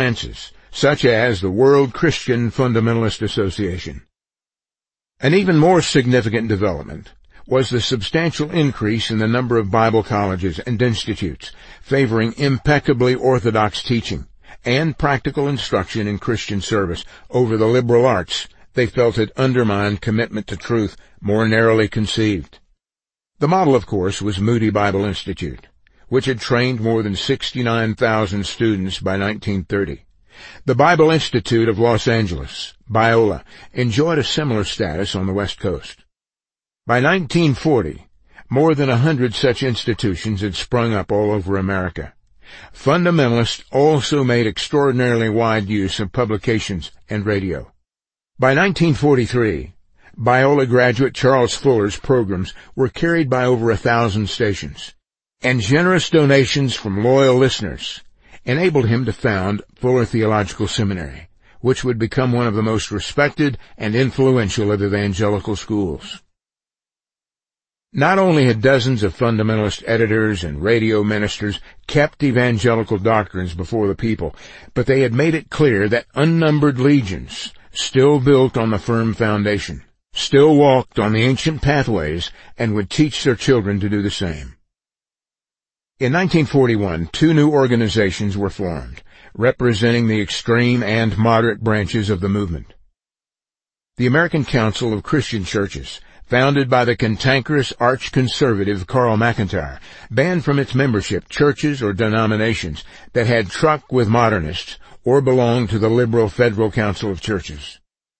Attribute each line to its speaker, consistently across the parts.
Speaker 1: advances, such as the World Christian Fundamentalist Association. An even more significant development was the substantial increase in the number of Bible colleges and institutes, favoring impeccably orthodox teaching and practical instruction in Christian service over the liberal arts they felt had undermined commitment to truth more narrowly conceived. The model, of course, was Moody Bible Institute, which had trained more than 69,000 students by 1930. The Bible Institute of Los Angeles, Biola, enjoyed a similar status on the West Coast. By 1940, more than 100 such institutions had sprung up all over America. Fundamentalists also made extraordinarily wide use of publications and radio. By 1943, Biola graduate Charles Fuller's programs were carried by over 1,000 stations, and generous donations from loyal listeners enabled him to found Fuller Theological Seminary, which would become one of the most respected and influential of evangelical schools. Not only had dozens of fundamentalist editors and radio ministers kept evangelical doctrines before the people, but they had made it clear that unnumbered legions still built on the firm foundation, still walked on the ancient pathways, and would teach their children to do the same. In 1941, two new organizations were formed, representing the extreme and moderate branches of the movement. The American Council of Christian Churches, founded by the cantankerous arch-conservative Carl McIntyre, banned from its membership churches or denominations that had truck with modernists or belonged to the liberal Federal Council of Churches.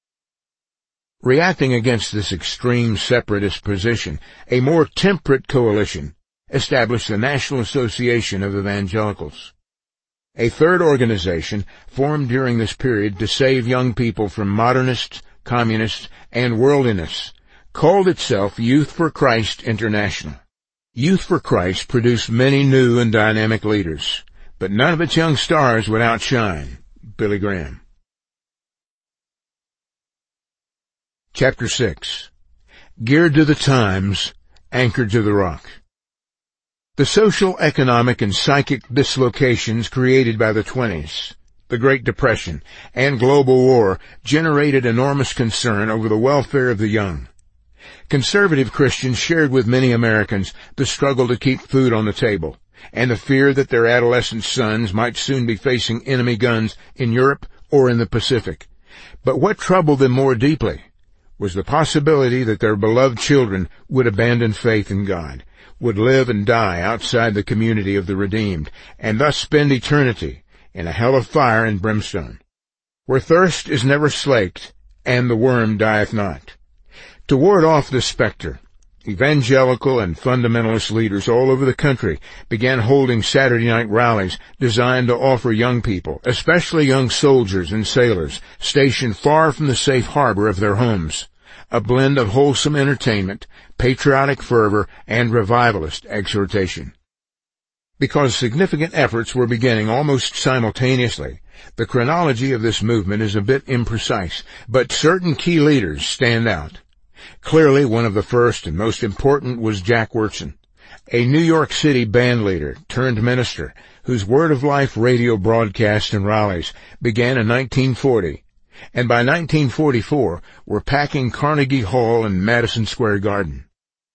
Speaker 1: Reacting against this extreme separatist position, a more temperate coalition established the National Association of Evangelicals. A third organization, formed during this period to save young people from modernists, communists, and worldliness, called itself Youth for Christ International. Youth for Christ produced many new and dynamic leaders, but none of its young stars would outshine Billy Graham. Chapter 6. Geared to the Times, Anchored to the Rock. The social, economic, and psychic dislocations created by the 20s, the Great Depression, and global war generated enormous concern over the welfare of the young. Conservative Christians shared with many Americans the struggle to keep food on the table, and the fear that their adolescent sons might soon be facing enemy guns in Europe or in the Pacific. But what troubled them more deeply was the possibility that their beloved children would abandon faith in God, would live and die outside the community of the redeemed, and thus spend eternity in a hell of fire and brimstone, where thirst is never slaked, and the worm dieth not. To ward off this specter, evangelical and fundamentalist leaders all over the country began holding Saturday night rallies designed to offer young people, especially young soldiers and sailors stationed far from the safe harbor of their homes, a blend of wholesome entertainment, patriotic fervor, and revivalist exhortation. Because significant efforts were beginning almost simultaneously, the chronology of this movement is a bit imprecise, but certain key leaders stand out. Clearly, one of the first and most important was Jack Wyrtzen, a New York City band leader turned minister whose Word of Life radio broadcasts and rallies began in 1940, and by 1944 were packing Carnegie Hall and Madison Square Garden.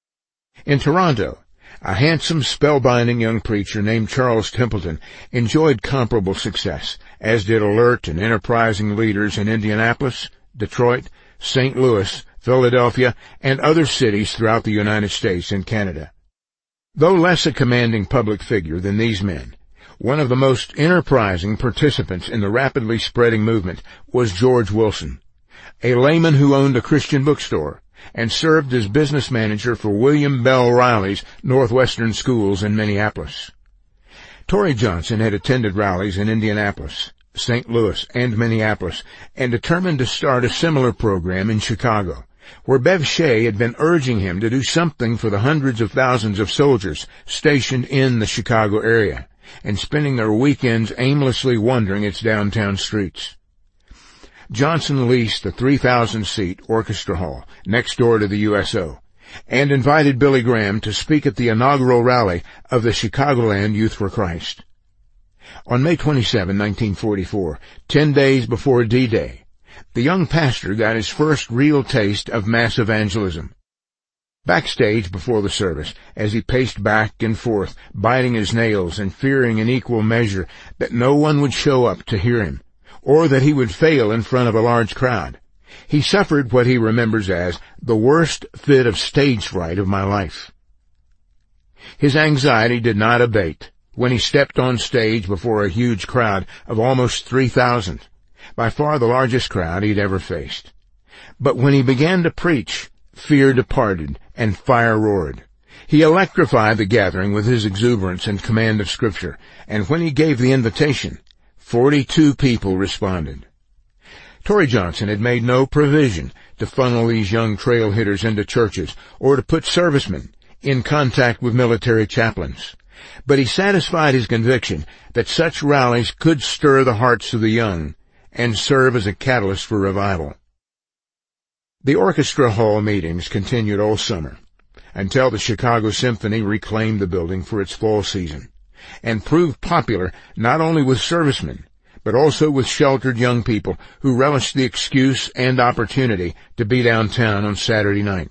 Speaker 1: In Toronto, a handsome, spellbinding young preacher named Charles Templeton enjoyed comparable success, as did alert and enterprising leaders in Indianapolis, Detroit, St. Louis, Philadelphia, and other cities throughout the United States and Canada. Though less a commanding public figure than these men, one of the most enterprising participants in the rapidly spreading movement was George Wilson, a layman who owned a Christian bookstore and served as business manager for William Bell Riley's Northwestern Schools in Minneapolis. Torrey Johnson had attended rallies in Indianapolis, St. Louis, and Minneapolis, and determined to start a similar program in Chicago, where Bev Shea had been urging him to do something for the hundreds of thousands of soldiers stationed in the Chicago area and spending their weekends aimlessly wandering its downtown streets. Johnson leased the 3,000-seat orchestra hall next door to the USO and invited Billy Graham to speak at the inaugural rally of the Chicagoland Youth for Christ. On May 27, 1944, 10 days before D-Day, the young pastor got his first real taste of mass evangelism. Backstage before the service, as he paced back and forth, biting his nails and fearing in equal measure that no one would show up to hear him, or that he would fail in front of a large crowd, he suffered what he remembers as the worst fit of stage fright of my life. His anxiety did not abate when he stepped on stage before a huge crowd of almost 3,000, by far the largest crowd he'd ever faced. But when he began to preach, fear departed and fire roared. He electrified the gathering with his exuberance and command of Scripture, and when he gave the invitation, 42 people responded. Torrey Johnson had made no provision to funnel these young trail hitters into churches or to put servicemen in contact with military chaplains, but he satisfied his conviction that such rallies could stir the hearts of the young and serve as a catalyst for revival. The orchestra hall meetings continued all summer, until the Chicago Symphony reclaimed the building for its fall season, and proved popular not only with servicemen, but also with sheltered young people who relished the excuse and opportunity to be downtown on Saturday night.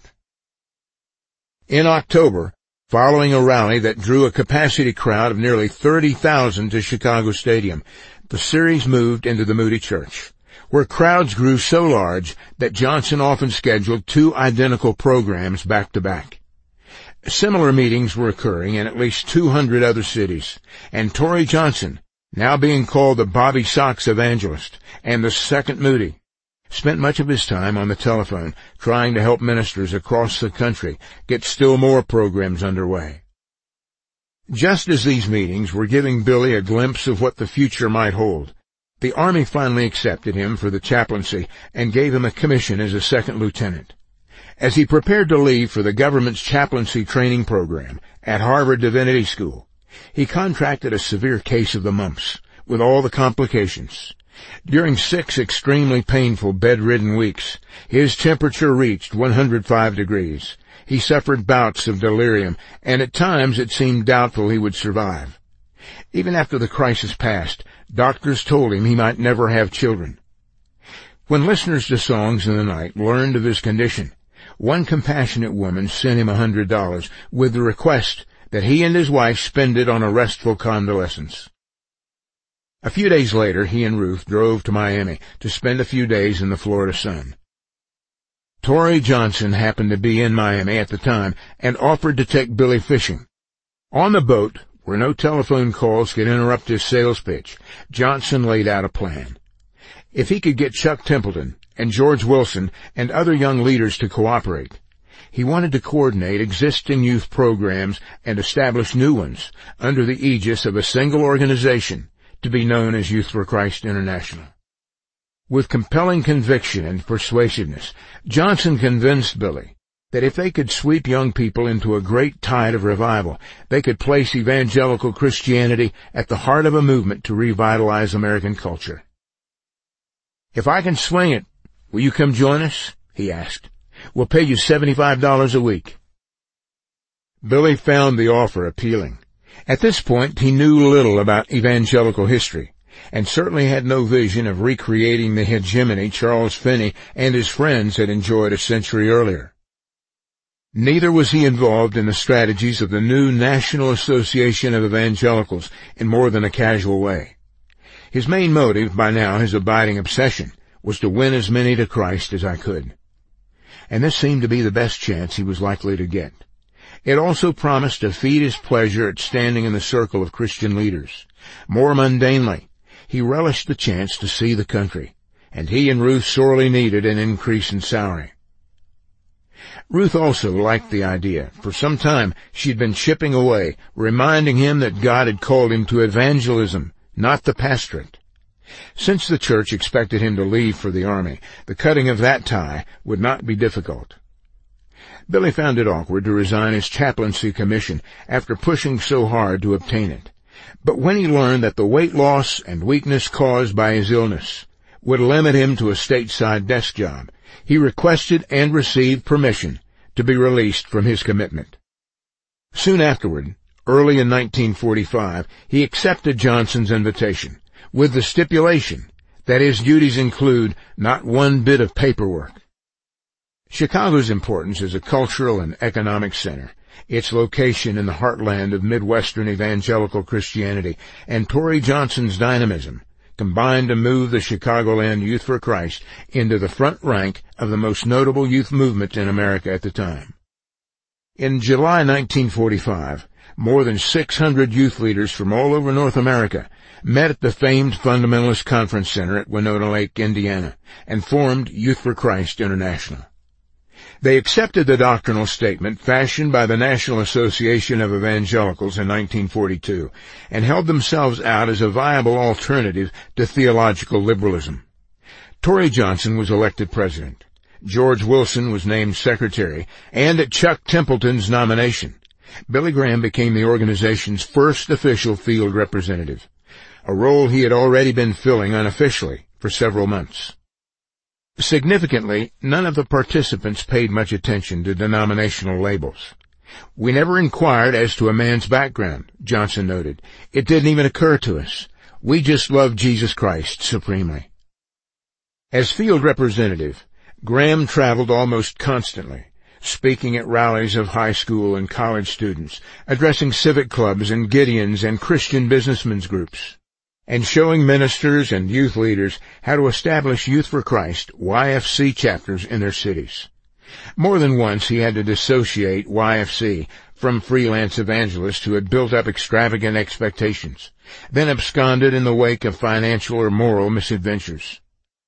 Speaker 1: In October, following a rally that drew a capacity crowd of nearly 30,000 to Chicago Stadium, the series moved into the Moody Church, where crowds grew so large that Johnson often scheduled 2 identical programs back-to-back. Similar meetings were occurring in at least 200 other cities, and Torrey Johnson, now being called the Bobby Sox Evangelist and the Second Moody, spent much of his time on the telephone trying to help ministers across the country get still more programs underway. Just as these meetings were giving Billy a glimpse of what the future might hold, the Army finally accepted him for the chaplaincy and gave him a commission as a second lieutenant. As he prepared to leave for the government's chaplaincy training program at Harvard Divinity School, he contracted a severe case of the mumps, with all the complications. During 6 extremely painful bedridden weeks, his temperature reached 105 degrees. He suffered bouts of delirium, and at times it seemed doubtful he would survive. Even after the crisis passed, doctors told him he might never have children. When listeners to Songs in the Night learned of his condition, one compassionate woman sent him $100 with the request that he and his wife spend it on a restful convalescence. A few days later, he and Ruth drove to Miami to spend a few days in the Florida sun. Torrey Johnson happened to be in Miami at the time and offered to take Billy fishing. On the boat, where no telephone calls could interrupt his sales pitch, Johnson laid out a plan. If he could get Chuck Templeton and George Wilson and other young leaders to cooperate, he wanted to coordinate existing youth programs and establish new ones under the aegis of a single organization to be known as Youth for Christ International. With compelling conviction and persuasiveness, Johnson convinced Billy that if they could sweep young people into a great tide of revival, they could place evangelical Christianity at the heart of a movement to revitalize American culture. "If I can swing it, will you come join us?" he asked. "We'll pay you $75 a week." Billy found the offer appealing. At this point, he knew little about evangelical history, and certainly had no vision of recreating the hegemony Charles Finney and his friends had enjoyed a century earlier. Neither was he involved in the strategies of the new National Association of Evangelicals in more than a casual way. His main motive, by now his abiding obsession, was to win as many to Christ as I could. And this seemed to be the best chance he was likely to get. It also promised to feed his pleasure at standing in the circle of Christian leaders. More mundanely, he relished the chance to see the country, and he and Ruth sorely needed an increase in salary. Ruth also liked the idea. For some time she'd been chipping away, reminding him that God had called him to evangelism, not the pastorate. Since the church expected him to leave for the Army, the cutting of that tie would not be difficult. Billy found it awkward to resign his chaplaincy commission after pushing so hard to obtain it. But when he learned that the weight loss and weakness caused by his illness would limit him to a stateside desk job, he requested and received permission to be released from his commitment. Soon afterward, Early in 1945, he accepted Johnson's invitation, with the stipulation that his duties include not one bit of paperwork. Chicago's importance as a cultural and economic center, its location in the heartland of Midwestern evangelical Christianity, and Tory Johnson's dynamism combined to move the Chicagoland Youth for Christ into the front rank of the most notable youth movement in America at the time. In July 1945, more than 600 youth leaders from all over North America met at the famed Fundamentalist Conference Center at Winona Lake, Indiana, and formed Youth for Christ International. They accepted the doctrinal statement fashioned by the National Association of Evangelicals in 1942 and held themselves out as a viable alternative to theological liberalism. Tory Johnson was elected president. George Wilson was named secretary, and at Chuck Templeton's nomination, Billy Graham became the organization's first official field representative, a role he had already been filling unofficially for several months. Significantly, none of the participants paid much attention to denominational labels. "We never inquired as to a man's background," Johnson noted. "It didn't even occur to us. We just loved Jesus Christ supremely." As field representative, Graham traveled almost constantly, speaking at rallies of high school and college students, addressing civic clubs and Gideons and Christian businessmen's groups, and showing ministers and youth leaders how to establish Youth for Christ, YFC chapters in their cities. More than once he had to dissociate YFC from freelance evangelists who had built up extravagant expectations, then absconded in the wake of financial or moral misadventures.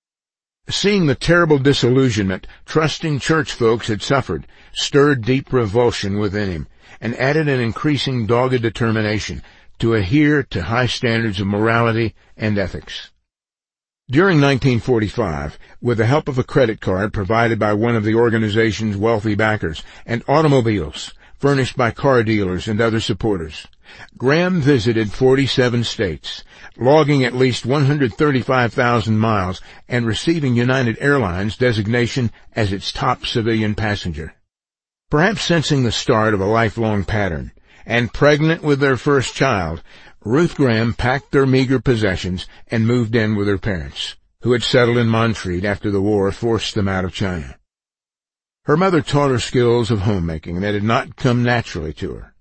Speaker 1: Seeing the terrible disillusionment trusting church folks had suffered stirred deep revulsion within him and added an increasing dogged determination to adhere to high standards of morality and ethics. During 1945, with the help of a credit card provided by one of the organization's wealthy backers and automobiles furnished by car dealers and other supporters, Graham visited 47 states, logging at least 135,000 miles and receiving United Airlines designation as its top civilian passenger. Perhaps sensing the start of a lifelong pattern, and pregnant with their first child, Ruth Graham packed their meager possessions and moved in with her parents, who had settled in Montreat after the war forced them out of China. Her mother taught her skills of homemaking that had not come naturally to her.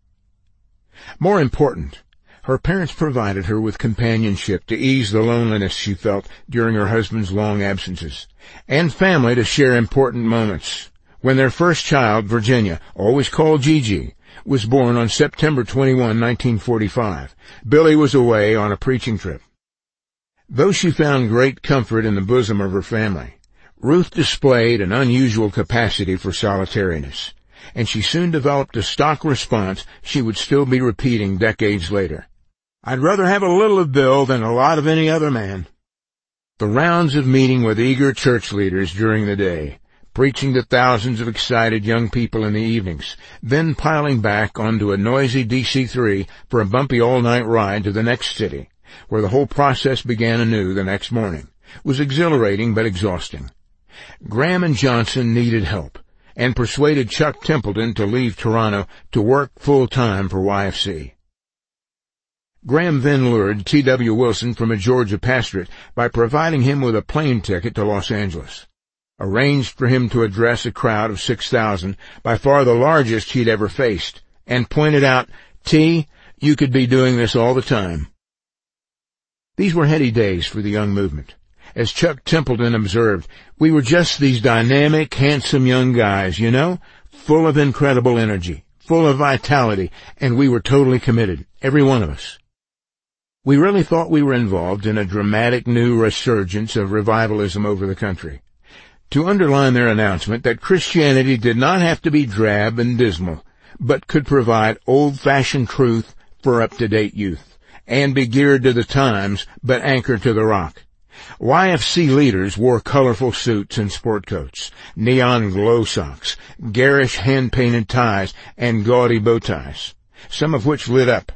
Speaker 1: More important, her parents provided her with companionship to ease the loneliness she felt during her husband's long absences, and family to share important moments. When their first child, Virginia, always called Gigi, was born on September 21, 1945, Billy was away on a preaching trip. Though she found great comfort in the bosom of her family, Ruth displayed an unusual capacity for solitariness, and she soon developed a stock response she would still be repeating decades later. "I'd rather have a little of Bill than a lot of any other man." The rounds of meeting with eager church leaders during the day, preaching to thousands of excited young people in the evenings, then piling back onto a noisy DC-3 for a bumpy all-night ride to the next city, where the whole process began anew the next morning, was exhilarating but exhausting. Graham and Johnson needed help, and persuaded Chuck Templeton to leave Toronto to work full-time for YFC. Graham then lured T.W. Wilson from a Georgia pastorate by providing him with a plane ticket to Los Angeles, arranged for him to address a crowd of 6,000, by far the largest he'd ever faced, and pointed out, "T, you could be doing this all the time." These were heady days for the young movement. As Chuck Templeton observed, "We were just these dynamic, handsome young guys, you know, full of incredible energy, full of vitality, and we were totally committed, every one of us." We really thought we were involved in a dramatic new resurgence of revivalism over the country. To underline their announcement that Christianity did not have to be drab and dismal, but could provide old-fashioned truth for up-to-date youth, and be geared to the times, but anchored to the rock. YFC leaders wore colorful suits and sport coats, neon glow socks, garish hand-painted ties, and gaudy bow ties, some of which lit up.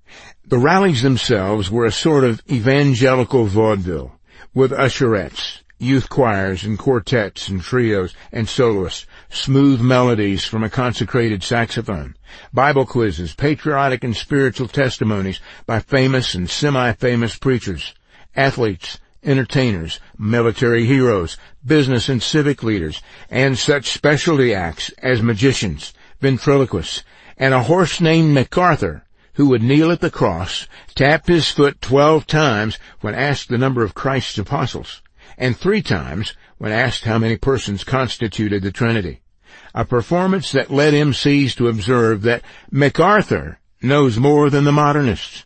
Speaker 1: The rallies themselves were a sort of evangelical vaudeville, with usherettes, youth choirs and quartets and trios and soloists, smooth melodies from a consecrated saxophone, Bible quizzes, patriotic and spiritual testimonies by famous and semi-famous preachers, athletes, entertainers, military heroes, business and civic leaders, and such specialty acts as magicians, ventriloquists, and a horse named MacArthur, who would kneel at the cross, tap his foot 12 times when asked the number of Christ's apostles, and 3 times when asked how many persons constituted the Trinity. A performance that led MCs to observe that MacArthur knows more than the modernists.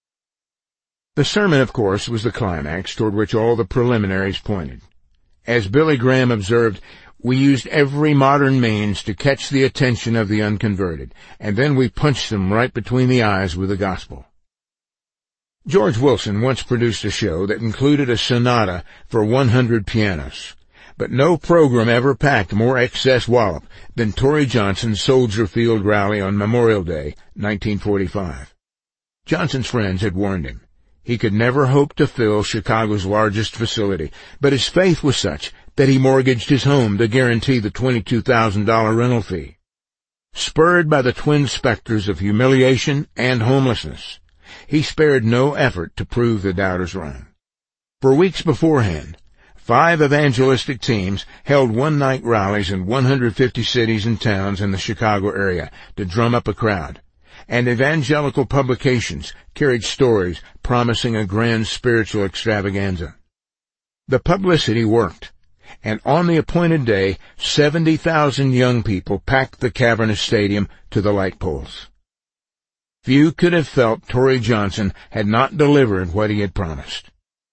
Speaker 1: The sermon, of course, was the climax toward which all the preliminaries pointed. As Billy Graham observed, we used every modern means to catch the attention of the unconverted, and then we punched them right between the eyes with the gospel. George Wilson once produced a show that included a sonata for 100 pianos, but no program ever packed more excess wallop than Tory Johnson's Soldier Field rally on Memorial Day, 1945. Johnson's friends had warned him. He could never hope to fill Chicago's largest facility, but his faith was such that he mortgaged his home to guarantee the $22,000 rental fee. Spurred by the twin specters of humiliation and homelessness, he spared no effort to prove the doubters wrong. For weeks beforehand, 5 evangelistic teams held one-night rallies in 150 cities and towns in the Chicago area to drum up a crowd, and evangelical publications carried stories promising a grand spiritual extravaganza. The publicity worked, and on the appointed day, 70,000 young people packed the cavernous stadium to the light poles. Few could have felt Tory Johnson had not delivered what he had promised.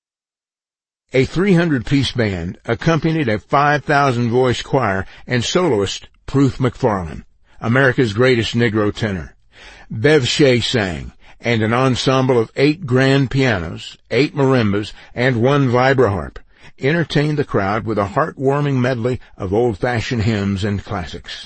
Speaker 1: A 300-piece band accompanied a 5,000-voice choir and soloist Pruth McFarlane, America's greatest Negro tenor. Bev Shea sang, and an ensemble of 8 grand pianos, 8 marimbas, and 1 vibraharp entertained the crowd with a heartwarming medley of old-fashioned hymns and classics.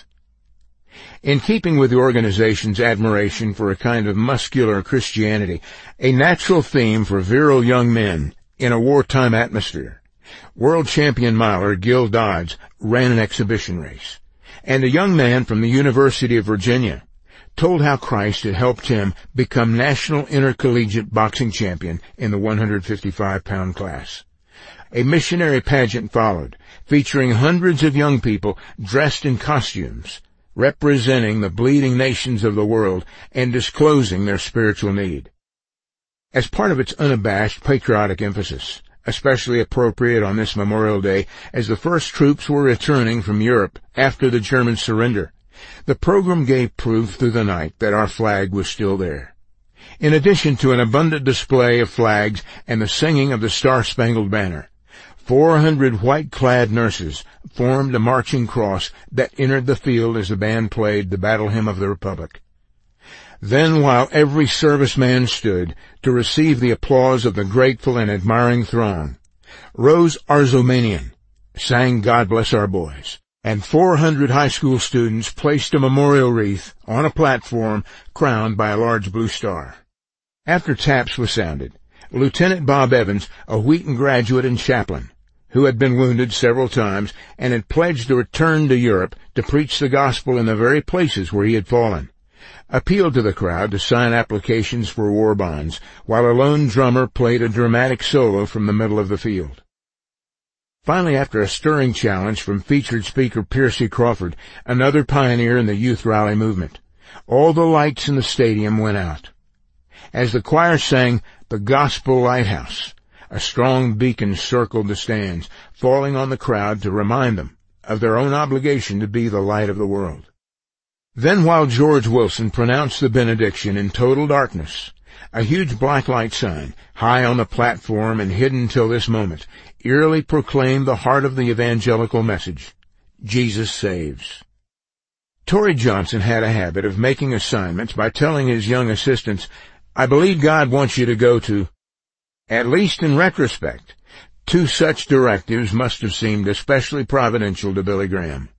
Speaker 1: In keeping with the organization's admiration for a kind of muscular Christianity, a natural theme for virile young men in a wartime atmosphere, world champion miler Gil Dodds ran an exhibition race, and a young man from the University of Virginia told how Christ had helped him become national intercollegiate boxing champion in the 155-pound class. A missionary pageant followed, featuring hundreds of young people dressed in costumes, representing the bleeding nations of the world and disclosing their spiritual need. As part of its unabashed patriotic emphasis, especially appropriate on this Memorial Day as the first troops were returning from Europe after the German surrender, the program gave proof through the night that our flag was still there. In addition to an abundant display of flags and the singing of the Star-Spangled Banner, 400 white-clad nurses formed a marching cross that entered the field as the band played the Battle Hymn of the Republic. Then, while every serviceman stood to receive the applause of the grateful and admiring throng, Rose Arzomanian sang God Bless Our Boys, and 400 high school students placed a memorial wreath on a platform crowned by a large blue star. After taps was sounded, Lieutenant Bob Evans, a Wheaton graduate and chaplain, who had been wounded several times and had pledged to return to Europe to preach the gospel in the very places where he had fallen, appealed to the crowd to sign applications for war bonds, while a lone drummer played a dramatic solo from the middle of the field. Finally, after a stirring challenge from featured speaker Piercy Crawford, another pioneer in the youth rally movement, all the lights in the stadium went out. As the choir sang The Gospel Lighthouse, a strong beacon circled the stands, falling on the crowd to remind them of their own obligation to be the light of the world. Then, while George Wilson pronounced the benediction in total darkness, a huge black light sign, high on the platform and hidden till this moment, eerily proclaimed the heart of the evangelical message: Jesus saves. Tory Johnson had a habit of making assignments by telling his young assistants, "I believe God wants you to go to." At least in retrospect, 2 such directives must have seemed especially providential to Billy Graham.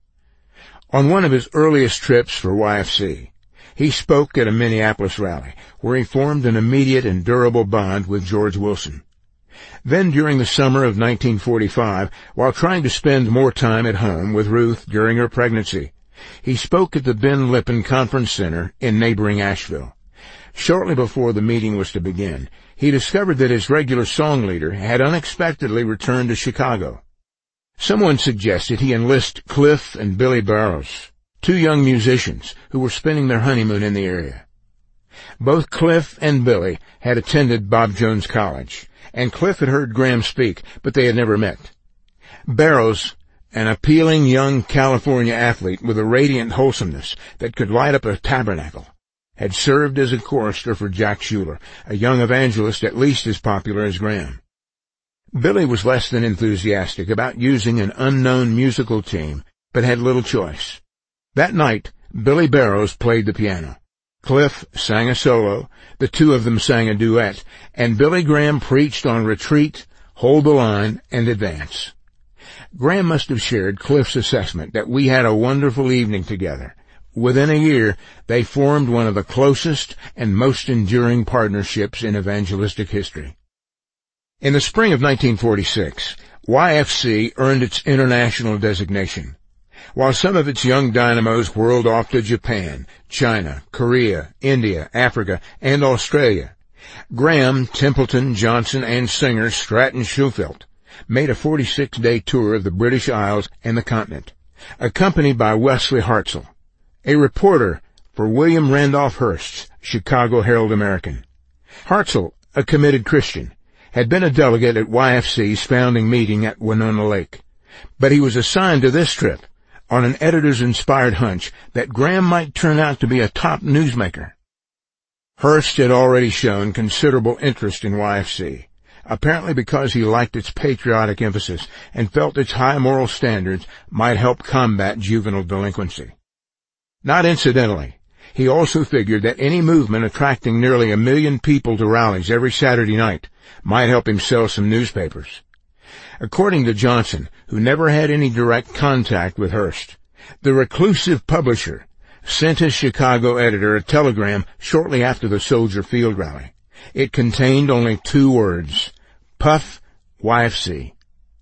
Speaker 1: On one of his earliest trips for YFC, he spoke at a Minneapolis rally, where he formed an immediate and durable bond with George Wilson. Then during the summer of 1945, while trying to spend more time at home with Ruth during her pregnancy, he spoke at the Ben Lippen Conference Center in neighboring Asheville. Shortly before the meeting was to begin, he discovered that his regular song leader had unexpectedly returned to Chicago. Someone suggested he enlist Cliff and Billy Barrows, two young musicians who were spending their honeymoon in the area. Both Cliff and Billy had attended Bob Jones College, and Cliff had heard Graham speak, but they had never met. Barrows, an appealing young California athlete with a radiant wholesomeness that could light up a tabernacle, had served as a chorister for Jack Shuler, a young evangelist at least as popular as Graham. Billy was less than enthusiastic about using an unknown musical team, but had little choice. That night, Billy Barrows played the piano. Cliff sang a solo, the two of them sang a duet, and Billy Graham preached on retreat, hold the line, and advance. Graham must have shared Cliff's assessment that we had a wonderful evening together. Within a year, they formed one of the closest and most enduring partnerships in evangelistic history. In the spring of 1946, YFC earned its international designation. While some of its young dynamos whirled off to Japan, China, Korea, India, Africa, and Australia, Graham, Templeton, Johnson, and singer Stratton Schofield made a 46-day tour of the British Isles and the continent, accompanied by Wesley Hartzell, a reporter for William Randolph Hearst's Chicago Herald-American. Hartzell, a committed Christian, had been a delegate at YFC's founding meeting at Winona Lake, but he was assigned to this trip on an editor's inspired hunch that Graham might turn out to be a top newsmaker. Hearst had already shown considerable interest in YFC, apparently because he liked its patriotic emphasis and felt its high moral standards might help combat juvenile delinquency. Not incidentally, he also figured that any movement attracting nearly 1 million people to rallies every Saturday night might help him sell some newspapers. According to Johnson, who never had any direct contact with Hearst, the reclusive publisher sent his Chicago editor a telegram shortly after the Soldier Field rally. It contained only 2 words, Puff, YFC.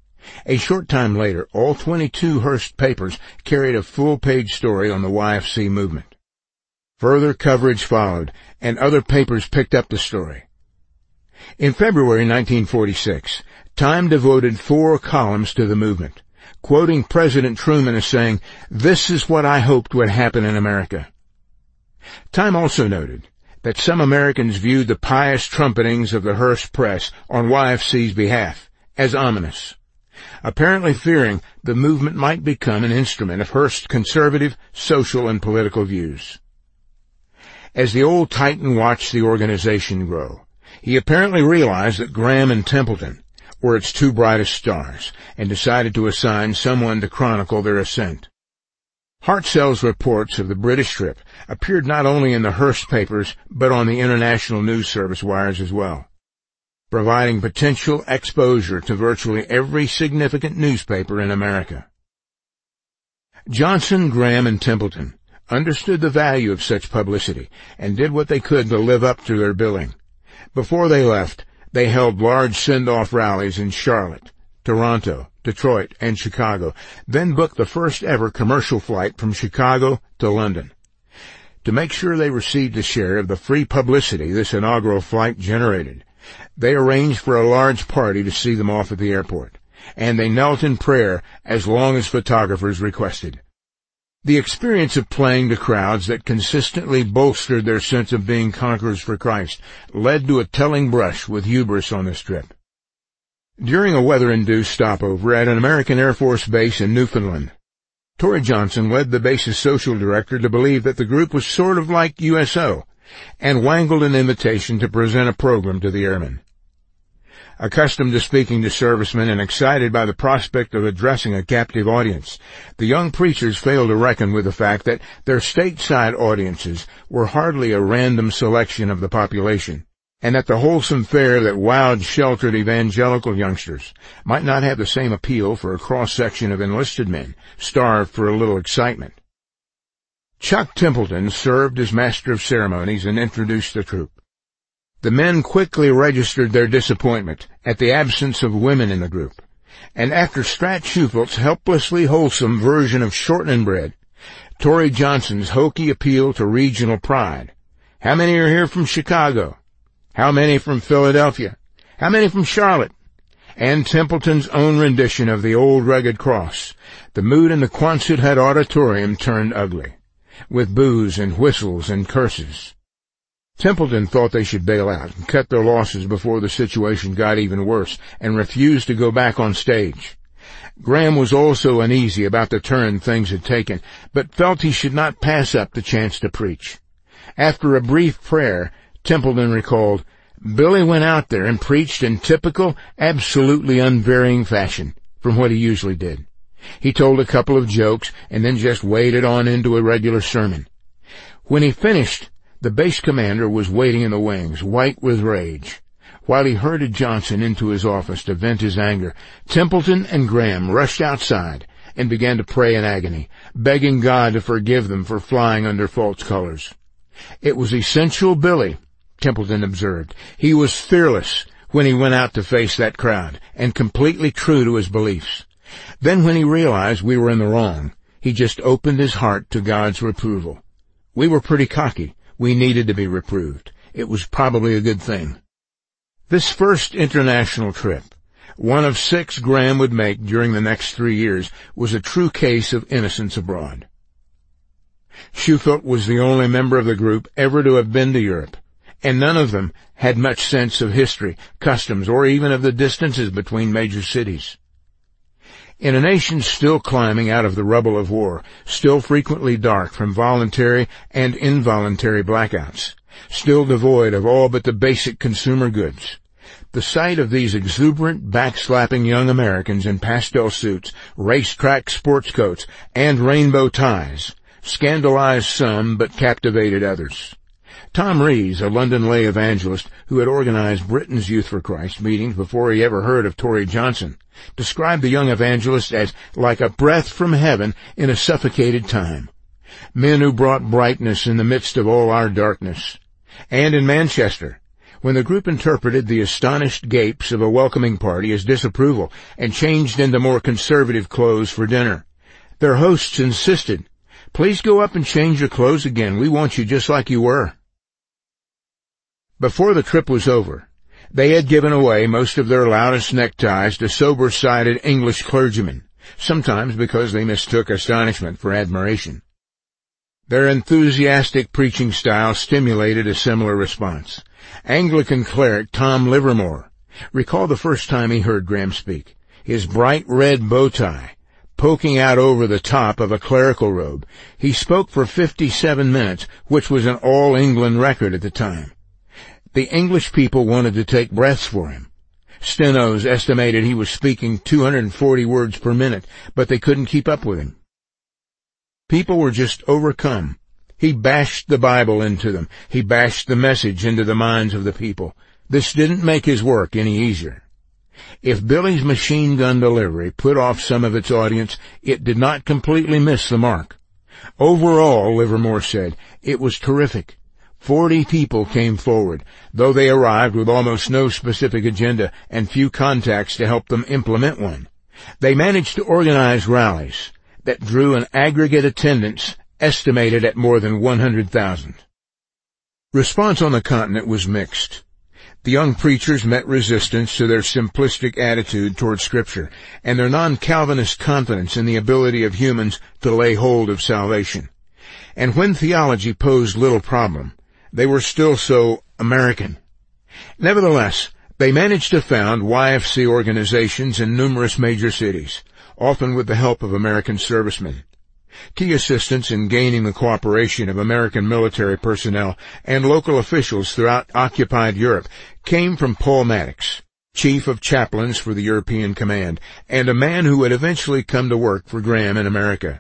Speaker 1: A short time later, all 22 Hearst papers carried a full-page story on the YFC movement. Further coverage followed, and other papers picked up the story. In February 1946, Time devoted 4 columns to the movement, quoting President Truman as saying, "This is what I hoped would happen in America." Time also noted that some Americans viewed the pious trumpetings of the Hearst press on YFC's behalf as ominous, apparently fearing the movement might become an instrument of Hearst's conservative, social, and political views. As the old Titan watched the organization grow, he apparently realized that Graham and Templeton were its 2 brightest stars, and decided to assign someone to chronicle their ascent. Hartzell's reports of the British trip appeared not only in the Hearst papers, but on the International News Service wires as well, providing potential exposure to virtually every significant newspaper in America. Johnson, Graham, and Templeton understood the value of such publicity and did what they could to live up to their billing. Before they left, they held large send-off rallies in Charlotte, Toronto, Detroit, and Chicago, then booked the first-ever commercial flight from Chicago to London. To make sure they received a share of the free publicity this inaugural flight generated, they arranged for a large party to see them off at the airport, and they knelt in prayer as long as photographers requested. The experience of playing to crowds that consistently bolstered their sense of being conquerors for Christ led to a telling brush with hubris on this trip. During a weather-induced stopover at an American Air Force base in Newfoundland, Torrey Johnson led the base's social director to believe that the group was sort of like USO, and wangled an invitation to present a program to the airmen. Accustomed to speaking to servicemen and excited by the prospect of addressing a captive audience, the young preachers failed to reckon with the fact that their stateside audiences were hardly a random selection of the population, and that the wholesome fare that wowed sheltered evangelical youngsters might not have the same appeal for a cross-section of enlisted men starved for a little excitement. Chuck Templeton served as master of ceremonies and introduced the troop. The men quickly registered their disappointment at the absence of women in the group, and after Strat Shufelt's helplessly wholesome version of shortening bread, Tory Johnson's hokey appeal to regional pride. How many are here from Chicago? How many from Philadelphia? How many from Charlotte? And Templeton's own rendition of the old rugged cross. The mood in the Quonset Hut auditorium turned ugly, with boos and whistles and curses. Templeton thought they should bail out and cut their losses before the situation got even worse, and refused to go back on stage. Graham was also uneasy about the turn things had taken, but felt he should not pass up the chance to preach. After a brief prayer, Templeton recalled, "Billy went out there and preached in typical, absolutely unvarying fashion from what he usually did. He told a couple of jokes and then just waded on into a regular sermon. When he finished, the base commander was waiting in the wings, white with rage. While he herded Johnson into his office to vent his anger, Templeton and Graham rushed outside and began to pray in agony, begging God to forgive them for flying under false colors. It was essential Billy, Templeton observed. He was fearless when he went out to face that crowd, and completely true to his beliefs. Then when he realized we were in the wrong, he just opened his heart to God's reproval. We were pretty cocky. We needed to be reproved. It was probably a good thing." This first international trip, one of 6 Graham would make during the next 3 years, was a true case of innocence abroad. Shufelt was the only member of the group ever to have been to Europe, and none of them had much sense of history, customs, or even of the distances between major cities. In a nation still climbing out of the rubble of war, still frequently dark from voluntary and involuntary blackouts, still devoid of all but the basic consumer goods, the sight of these exuberant, backslapping young Americans in pastel suits, racetrack sports coats, and rainbow ties scandalized some but captivated others. Tom Rees, a London lay evangelist who had organized Britain's Youth for Christ meetings before he ever heard of Tory Johnson, described the young evangelist as like a breath from heaven in a suffocated time. Men who brought brightness in the midst of all our darkness. And in Manchester, when the group interpreted the astonished gapes of a welcoming party as disapproval and changed into more conservative clothes for dinner, their hosts insisted, "Please go up and change your clothes again. We want you just like you were." Before the trip was over, they had given away most of their loudest neckties to sober-sided English clergymen, sometimes because they mistook astonishment for admiration. Their enthusiastic preaching style stimulated a similar response. Anglican cleric Tom Livermore recalled the first time he heard Graham speak, his bright red bow tie poking out over the top of a clerical robe. He spoke for 57 minutes, which was an all-England record at the time. The English people wanted to take breaths for him. Stenos estimated he was speaking 240 words per minute, but they couldn't keep up with him. People were just overcome. He bashed the Bible into them. He bashed the message into the minds of the people. This didn't make his work any easier. If Billy's machine gun delivery put off some of its audience, it did not completely miss the mark. Overall, Livermore said, it was terrific. 40 people came forward, though they arrived with almost no specific agenda and few contacts to help them implement one. They managed to organize rallies that drew an aggregate attendance estimated at more than 100,000. Response on the continent was mixed. The young preachers met resistance to their simplistic attitude toward Scripture and their non-Calvinist confidence in the ability of humans to lay hold of salvation. And when theology posed little problem, they were still so American. Nevertheless, they managed to found YFC organizations in numerous major cities, often with the help of American servicemen. Key assistance in gaining the cooperation of American military personnel and local officials throughout occupied Europe came from Paul Maddox, chief of chaplains for the European Command, and a man who would eventually come to work for Graham in America.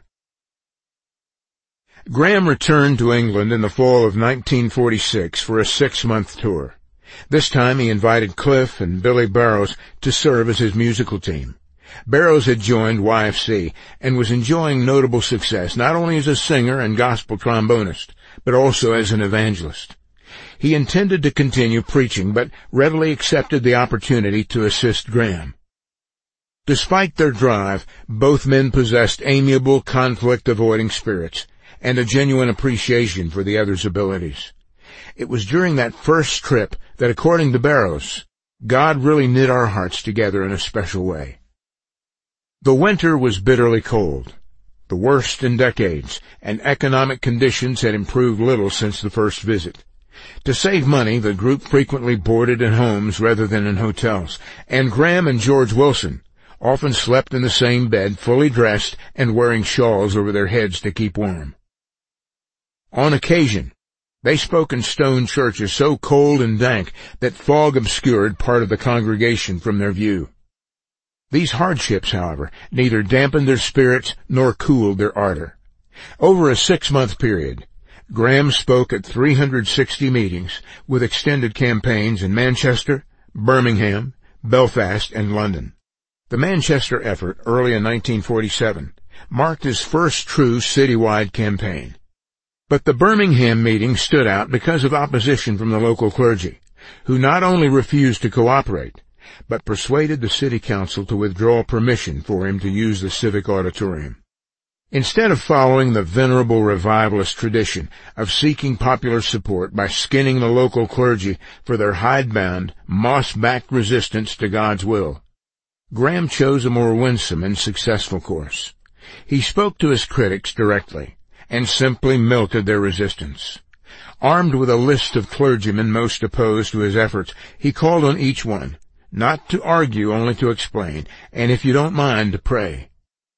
Speaker 1: Graham returned to England in the fall of 1946 for a 6-month tour. This time he invited Cliff and Billy Barrows to serve as his musical team. Barrows had joined YFC and was enjoying notable success, not only as a singer and gospel trombonist, but also as an evangelist. He intended to continue preaching, but readily accepted the opportunity to assist Graham. Despite their drive, both men possessed amiable, conflict-avoiding spirits and a genuine appreciation for the other's abilities. It was during that first trip that, according to Barrows, God really knit our hearts together in a special way. The winter was bitterly cold, the worst in decades, and economic conditions had improved little since the first visit. To save money, the group frequently boarded in homes rather than in hotels, and Graham and George Wilson often slept in the same bed, fully dressed and wearing shawls over their heads to keep warm. On occasion, they spoke in stone churches so cold and dank that fog obscured part of the congregation from their view. These hardships, however, neither dampened their spirits nor cooled their ardor. Over a 6-month period, Graham spoke at 360 meetings with extended campaigns in Manchester, Birmingham, Belfast, and London. The Manchester effort, early in 1947, marked his first true citywide campaign. But the Birmingham meeting stood out because of opposition from the local clergy, who not only refused to cooperate, but persuaded the city council to withdraw permission for him to use the civic auditorium. Instead of following the venerable revivalist tradition of seeking popular support by skinning the local clergy for their hidebound, moss-backed resistance to God's will, Graham chose a more winsome and successful course. He spoke to his critics directly and simply melted their resistance. Armed with a list of clergymen most opposed to his efforts, he called on each one, not to argue, only to explain, and if you don't mind, to pray.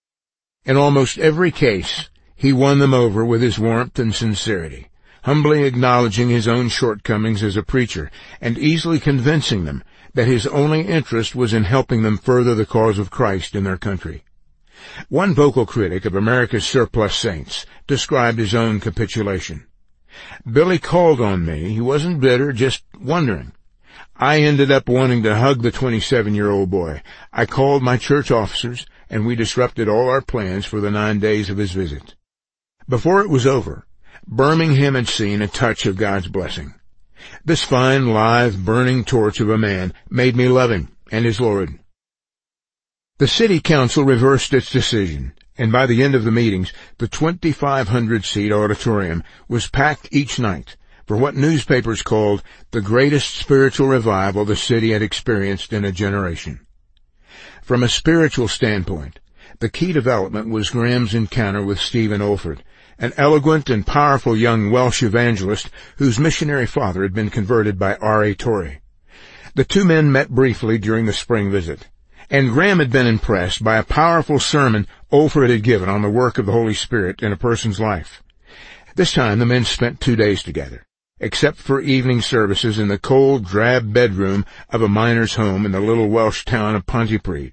Speaker 1: In almost every case, he won them over with his warmth and sincerity, humbly acknowledging his own shortcomings as a preacher, and easily convincing them that his only interest was in helping them further the cause of Christ in their country. One vocal critic of America's surplus saints described his own capitulation. Billy called on me. He wasn't bitter, just wondering. I ended up wanting to hug the 27-year-old boy. I called my church officers, and we disrupted all our plans for the 9 days of his visit. Before it was over, Birmingham had seen a touch of God's blessing. This fine, lithe, burning torch of a man made me love him and his Lord. The city council reversed its decision, and by the end of the meetings, the 2,500-seat auditorium was packed each night for what newspapers called the greatest spiritual revival the city had experienced in a generation. From a spiritual standpoint, the key development was Graham's encounter with Stephen Olford, an eloquent and powerful young Welsh evangelist whose missionary father had been converted by R.A. Torrey. The two men met briefly during the spring visit, and Graham had been impressed by a powerful sermon Olford had given on the work of the Holy Spirit in a person's life. This time the men spent 2 days together, except for evening services in the cold, drab bedroom of a miner's home in the little Welsh town of Pontypridd,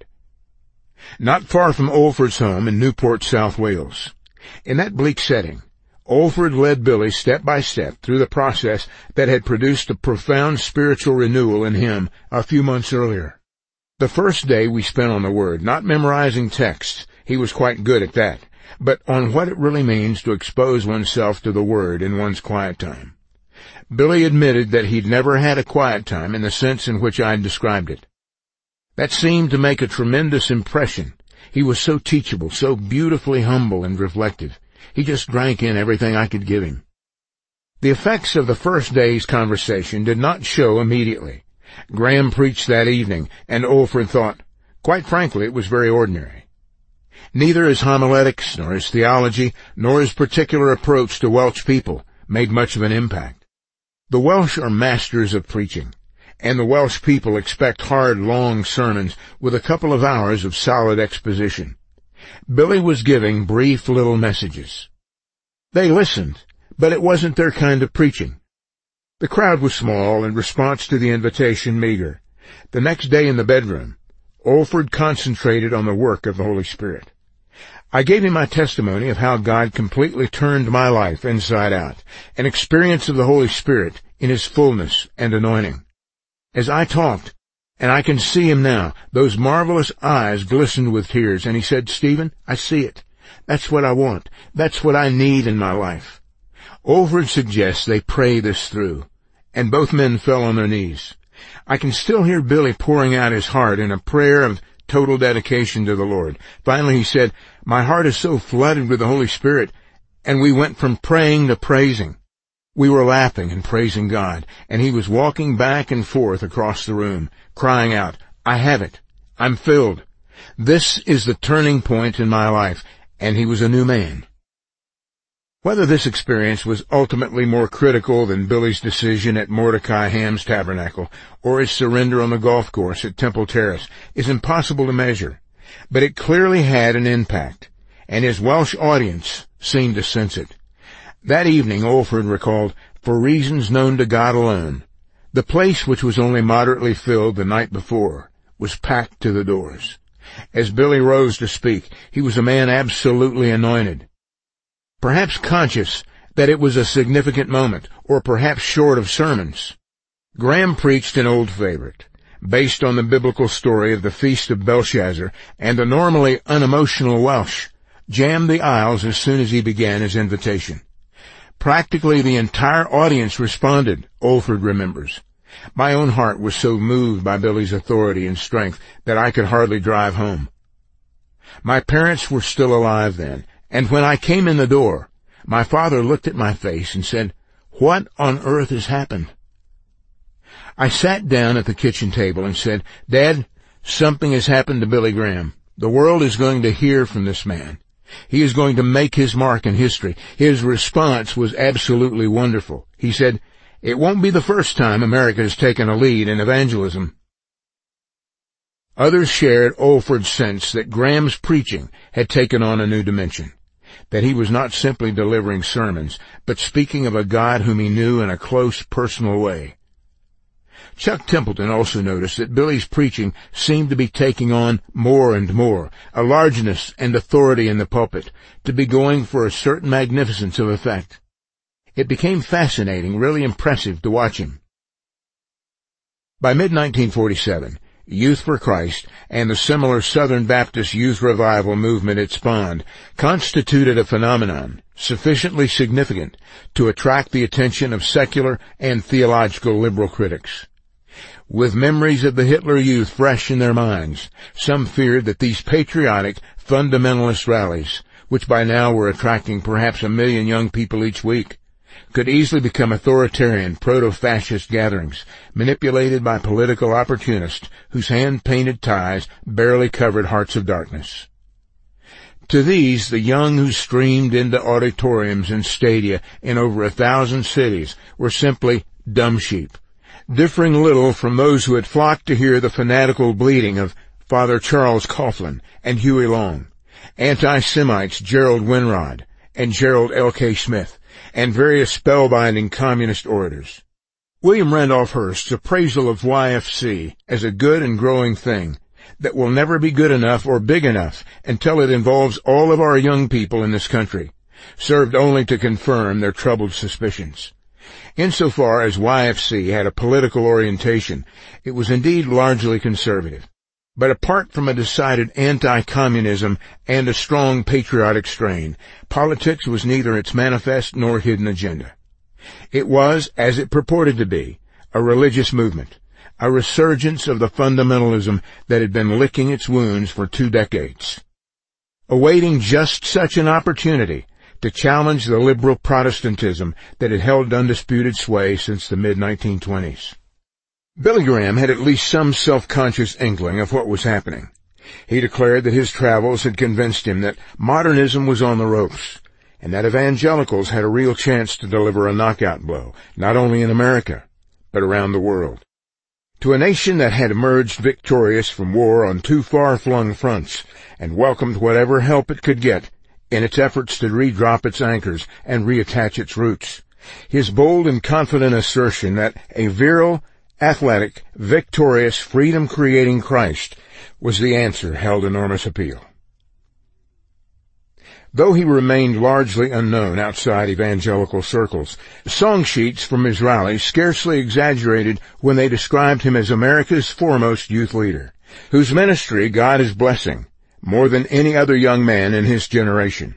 Speaker 1: not far from Olford's home in Newport, South Wales. In that bleak setting, Olford led Billy step by step through the process that had produced a profound spiritual renewal in him a few months earlier. The first day we spent on the Word, not memorizing texts, he was quite good at that, but on what it really means to expose oneself to the Word in one's quiet time. Billy admitted that he'd never had a quiet time in the sense in which I'd described it. That seemed to make a tremendous impression. He was so teachable, so beautifully humble and reflective. He just drank in everything I could give him. The effects of the first day's conversation did not show immediately. Graham preached that evening, and Olford thought, quite frankly, it was very ordinary. Neither his homiletics, nor his theology, nor his particular approach to Welsh people made much of an impact. The Welsh are masters of preaching, and the Welsh people expect hard, long sermons with a couple of hours of solid exposition. Billy was giving brief little messages. They listened, but it wasn't their kind of preaching. The crowd was small and response to the invitation meager. The next day in the bedroom, Olford concentrated on the work of the Holy Spirit. I gave him my testimony of how God completely turned my life inside out, an experience of the Holy Spirit in His fullness and anointing. As I talked, and I can see him now, those marvelous eyes glistened with tears, and he said, Stephen, I see it. That's what I want. That's what I need in my life. Olford suggests they pray this through, and both men fell on their knees. I can still hear Billy pouring out his heart in a prayer of total dedication to the Lord. Finally he said, "My heart is so flooded with the Holy Spirit," and we went from praying to praising. We were laughing and praising God, and he was walking back and forth across the room, crying out, "I have it. I'm filled. This is the turning point in my life," and he was a new man. Whether this experience was ultimately more critical than Billy's decision at Mordecai Ham's tabernacle or his surrender on the golf course at Temple Terrace is impossible to measure, but it clearly had an impact, and his Welsh audience seemed to sense it. That evening, Olford recalled, "For reasons known to God alone, the place, which was only moderately filled the night before, was packed to the doors. As Billy rose to speak, he was a man absolutely anointed. Perhaps conscious that it was a significant moment, or perhaps short of sermons. Graham preached an old favorite, based on the biblical story of the Feast of Belshazzar, and the normally unemotional Welsh jammed the aisles as soon as he began his invitation. Practically the entire audience responded, Olford remembers. My own heart was so moved by Billy's authority and strength that I could hardly drive home. My parents were still alive then, and when I came in the door, my father looked at my face and said, 'What on earth has happened?' I sat down at the kitchen table and said, 'Dad, something has happened to Billy Graham. The world is going to hear from this man. He is going to make his mark in history.' His response was absolutely wonderful. He said, 'It won't be the first time America has taken a lead in evangelism.'" Others shared Olford's sense that Graham's preaching had taken on a new dimension, that he was not simply delivering sermons, but speaking of a God whom he knew in a close, personal way. Chuck Templeton also noticed that Billy's preaching seemed to be taking on more and more, a largeness and authority in the pulpit, to be going for a certain magnificence of effect. It became fascinating, really impressive to watch him. By mid-1947, Youth for Christ and the similar Southern Baptist youth revival movement it spawned constituted a phenomenon sufficiently significant to attract the attention of secular and theological liberal critics. With memories of the Hitler Youth fresh in their minds, some feared that these patriotic, fundamentalist rallies, which by now were attracting perhaps 1 million young people each week, could easily become authoritarian, proto-fascist gatherings, manipulated by political opportunists whose hand-painted ties barely covered hearts of darkness. To these, the young who streamed into auditoriums and stadia in over 1,000 cities were simply dumb sheep, differing little from those who had flocked to hear the fanatical bleating of Father Charles Coughlin and Huey Long, anti-Semites Gerald Winrod and Gerald L.K. Smith, and various spellbinding communist orators. William Randolph Hearst's appraisal of YFC as a good and growing thing that will never be good enough or big enough until it involves all of our young people in this country served only to confirm their troubled suspicions. Insofar as YFC had a political orientation, it was indeed largely conservative. But apart from a decided anti-communism and a strong patriotic strain, politics was neither its manifest nor hidden agenda. It was, as it purported to be, a religious movement, a resurgence of the fundamentalism that had been licking its wounds for 2 decades, awaiting just such an opportunity to challenge the liberal Protestantism that had held undisputed sway since the mid-1920s. Billy Graham had at least some self-conscious inkling of what was happening. He declared that his travels had convinced him that modernism was on the ropes, and that evangelicals had a real chance to deliver a knockout blow, not only in America, but around the world. To a nation that had emerged victorious from war on 2 far-flung fronts and welcomed whatever help it could get in its efforts to redrop its anchors and reattach its roots, his bold and confident assertion that a virile, athletic, victorious, freedom-creating Christ was the answer held enormous appeal. Though he remained largely unknown outside evangelical circles, song sheets from his rallies scarcely exaggerated when they described him as America's foremost youth leader, whose ministry God is blessing more than any other young man in his generation.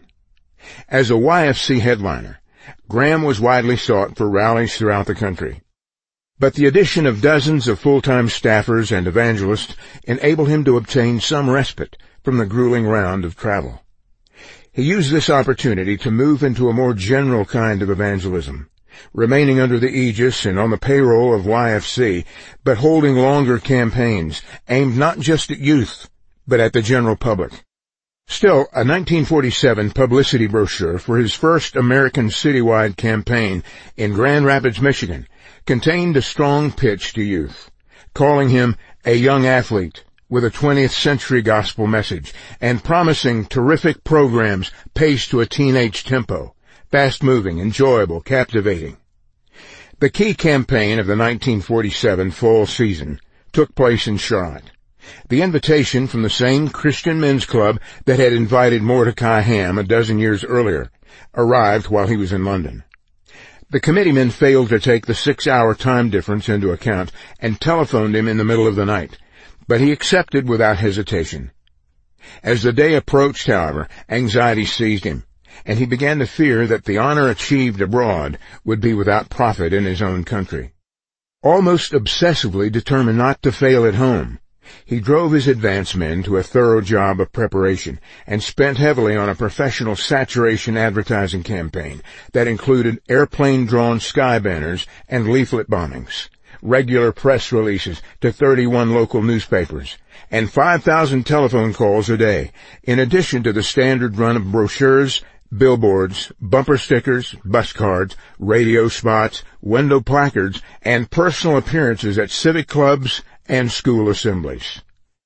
Speaker 1: As a YFC headliner, Graham was widely sought for rallies throughout the country. But the addition of dozens of full-time staffers and evangelists enabled him to obtain some respite from the grueling round of travel. He used this opportunity to move into a more general kind of evangelism, remaining under the aegis and on the payroll of YFC, but holding longer campaigns aimed not just at youth, but at the general public. Still, a 1947 publicity brochure for his first American citywide campaign in Grand Rapids, Michigan, contained a strong pitch to youth, calling him a young athlete with a 20th century gospel message and promising terrific programs paced to a teenage tempo, fast-moving, enjoyable, captivating. The key campaign of the 1947 fall season took place in Charlotte. The invitation from the same Christian men's club that had invited Mordecai Ham a dozen years earlier arrived while he was in London. The committeemen failed to take the 6-hour time difference into account and telephoned him in the middle of the night, but he accepted without hesitation. As the day approached, however, anxiety seized him, and he began to fear that the honor achieved abroad would be without profit in his own country. Almost obsessively determined not to fail at home, he drove his advance men to a thorough job of preparation and spent heavily on a professional saturation advertising campaign that included airplane-drawn sky banners and leaflet bombings, regular press releases to 31 local newspapers, and 5,000 telephone calls a day, in addition to the standard run of brochures, billboards, bumper stickers, bus cards, radio spots, window placards, and personal appearances at civic clubs and school assemblies.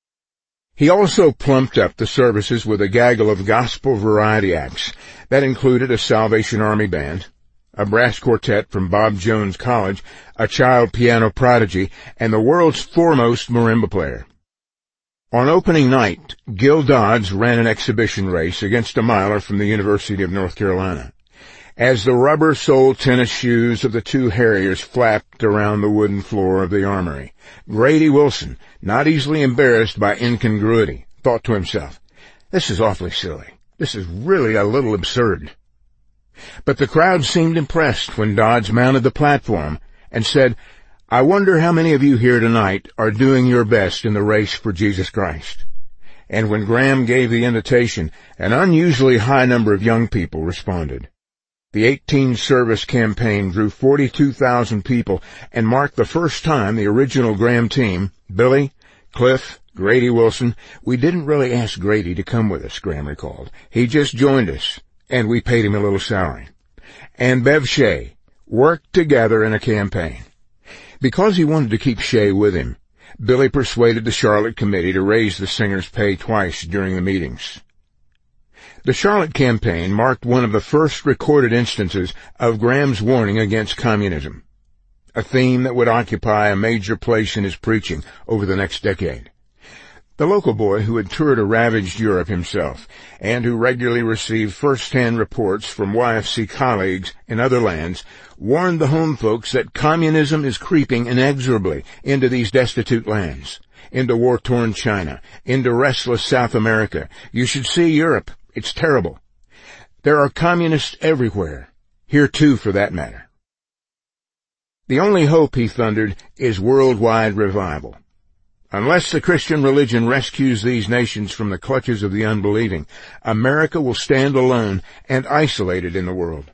Speaker 1: He also plumped up the services with a gaggle of gospel variety acts that included a Salvation Army band, a brass quartet from Bob Jones College, a child piano prodigy, and the world's foremost marimba player. On opening night, Gil Dodds ran an exhibition race against a miler from the University of North Carolina. As the rubber-soled tennis shoes of the two Harriers flapped around the wooden floor of the armory, Grady Wilson, not easily embarrassed by incongruity, thought to himself, "This is awfully silly. This is really a little absurd." But the crowd seemed impressed when Dodds mounted the platform and said, "I wonder how many of you here tonight are doing your best in the race for Jesus Christ." And when Graham gave the invitation, an unusually high number of young people responded. The 18-service campaign drew 42,000 people and marked the first time the original Graham team, Billy, Cliff, Grady Wilson, we didn't really ask Grady to come with us, Graham recalled. He just joined us, and we paid him a little salary. And Bev Shea worked together in a campaign. Because he wanted to keep Shea with him, Billy persuaded the Charlotte committee to raise the singer's pay twice during the meetings. The Charlotte campaign marked one of the first recorded instances of Graham's warning against communism, a theme that would occupy a major place in his preaching over the next decade. The local boy who had toured a ravaged Europe himself, and who regularly received first-hand reports from YFC colleagues in other lands, warned the home folks that communism is creeping inexorably into these destitute lands, into war-torn China, into restless South America. You should see Europe. It's terrible. There are communists everywhere, here too for that matter. The only hope, he thundered, is worldwide revival. Unless the Christian religion rescues these nations from the clutches of the unbelieving, America will stand alone and isolated in the world.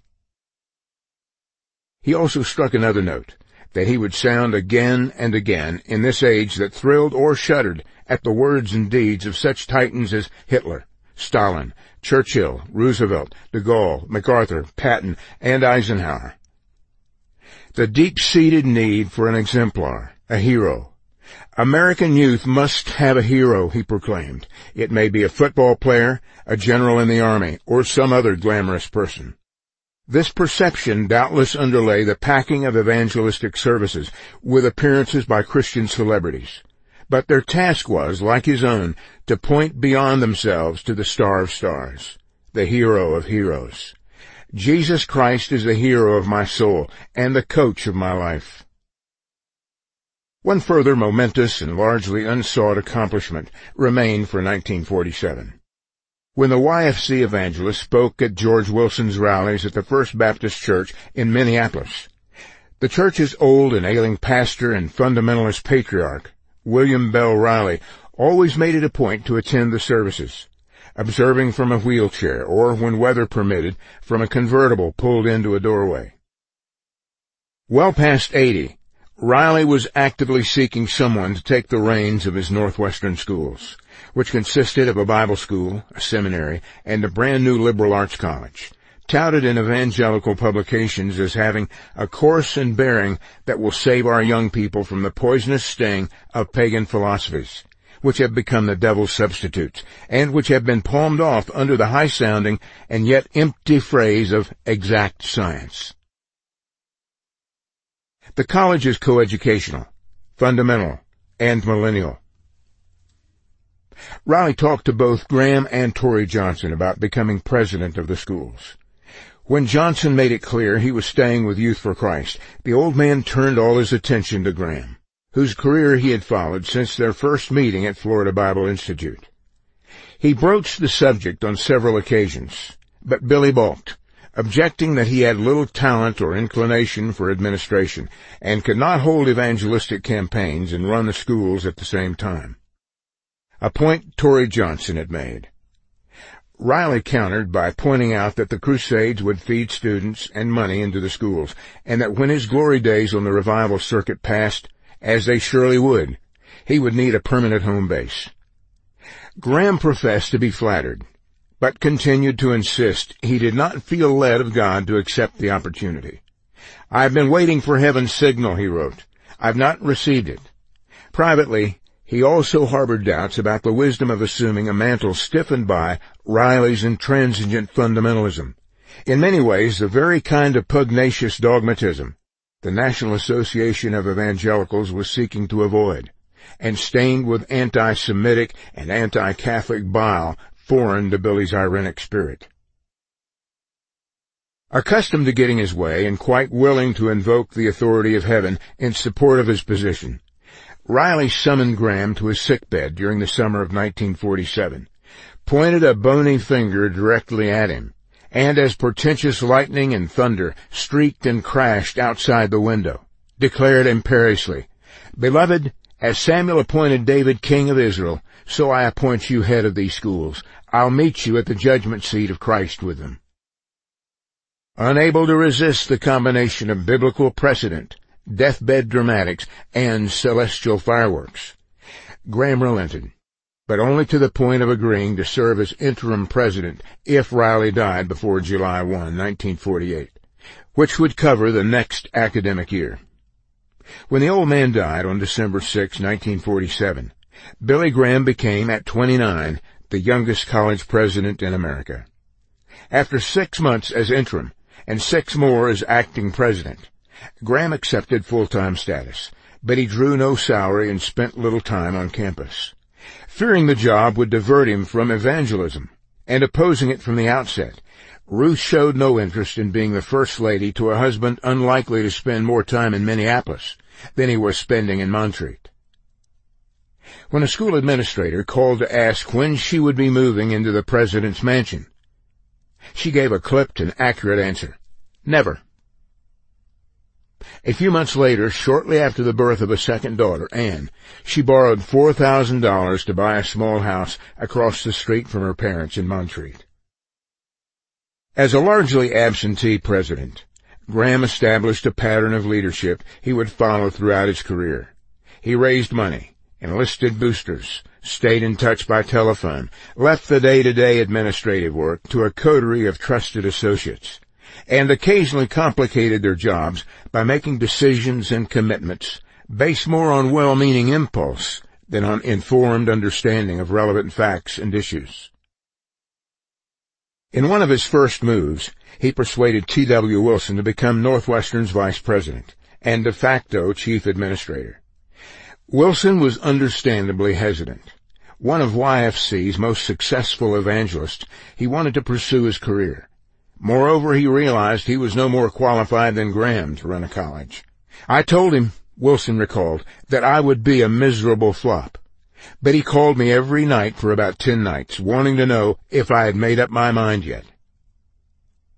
Speaker 1: He also struck another note, that he would sound again and again in this age that thrilled or shuddered at the words and deeds of such titans as Hitler, Stalin, Churchill, Roosevelt, de Gaulle, MacArthur, Patton, and Eisenhower. The deep-seated need for an exemplar, a hero. American youth must have a hero, he proclaimed. It may be a football player, a general in the army, or some other glamorous person. This perception doubtless underlay the packing of evangelistic services with appearances by Christian celebrities. But their task was, like his own, to point beyond themselves to the star of stars, the hero of heroes. Jesus Christ is the hero of my soul and the coach of my life. One further momentous and largely unsought accomplishment remained for 1947. When the YFC evangelist spoke at George Wilson's rallies at the First Baptist Church in Minneapolis, The church's old and ailing pastor and fundamentalist patriarch, William Bell Riley, always made it a point to attend the services, observing from a wheelchair or, when weather permitted, from a convertible pulled into a doorway. Well past 80, Riley was actively seeking someone to take the reins of his Northwestern schools, which consisted of a Bible school, a seminary, and a brand-new liberal arts college, touted in evangelical publications as having a course and bearing that will save our young people from the poisonous sting of pagan philosophies, which have become the devil's substitutes, and which have been palmed off under the high-sounding and yet empty phrase of exact science. The college is coeducational, fundamental, and millennial. Riley talked to both Graham and Torrey Johnson about becoming president of the schools. When Johnson made it clear he was staying with Youth for Christ, the old man turned all his attention to Graham, whose career he had followed since their first meeting at Florida Bible Institute. He broached the subject on several occasions, but Billy balked, objecting that he had little talent or inclination for administration and could not hold evangelistic campaigns and run the schools at the same time, a point Torrey Johnson had made. Riley countered by pointing out that the Crusades would feed students and money into the schools, and that when his glory days on the revival circuit passed, as they surely would, he would need a permanent home base. Graham professed to be flattered, but continued to insist he did not feel led of God to accept the opportunity. "I've been waiting for heaven's signal," he wrote. "I've not received it." Privately, he also harbored doubts about the wisdom of assuming a mantle stiffened by Riley's intransigent fundamentalism, in many ways the very kind of pugnacious dogmatism the National Association of Evangelicals was seeking to avoid, and stained with anti-Semitic and anti-Catholic bile foreign to Billy's irenic spirit. Accustomed to getting his way and quite willing to invoke the authority of heaven in support of his position, Riley summoned Graham to his sickbed during the summer of 1947, pointed a bony finger directly at him, and as portentous lightning and thunder streaked and crashed outside the window, declared imperiously, "Beloved, as Samuel appointed David king of Israel, so I appoint you head of these schools. I'll meet you at the judgment seat of Christ with them." Unable to resist the combination of biblical precedent, deathbed dramatics, and celestial fireworks, Graham relented, but only to the point of agreeing to serve as interim president if Riley died before July 1, 1948, which would cover the next academic year. When the old man died on December 6, 1947, Billy Graham became, at 29, the youngest college president in America. After 6 months as interim and 6 more as acting president, Graham accepted full-time status, but he drew no salary and spent little time on campus, fearing the job would divert him from evangelism, and opposing it from the outset. Ruth showed no interest in being the first lady to a husband unlikely to spend more time in Minneapolis than he was spending in Montreat. When a school administrator called to ask when she would be moving into the president's mansion, she gave a clipped and accurate answer: "Never." A few months later, shortly after the birth of a second daughter, Anne, she borrowed $4,000 to buy a small house across the street from her parents in Montreat. As a largely absentee president, Graham established a pattern of leadership he would follow throughout his career. He raised money, enlisted boosters, stayed in touch by telephone, left the day-to-day administrative work to a coterie of trusted associates, and occasionally complicated their jobs by making decisions and commitments based more on well-meaning impulse than on informed understanding of relevant facts and issues. In one of his first moves, he persuaded T.W. Wilson to become Northwestern's vice president and de facto chief administrator. Wilson was understandably hesitant. One of YFC's most successful evangelists, he wanted to pursue his career. Moreover, he realized he was no more qualified than Graham to run a college. "I told him," Wilson recalled, "that I would be a miserable flop. But he called me every night for about 10 nights, wanting to know if I had made up my mind yet."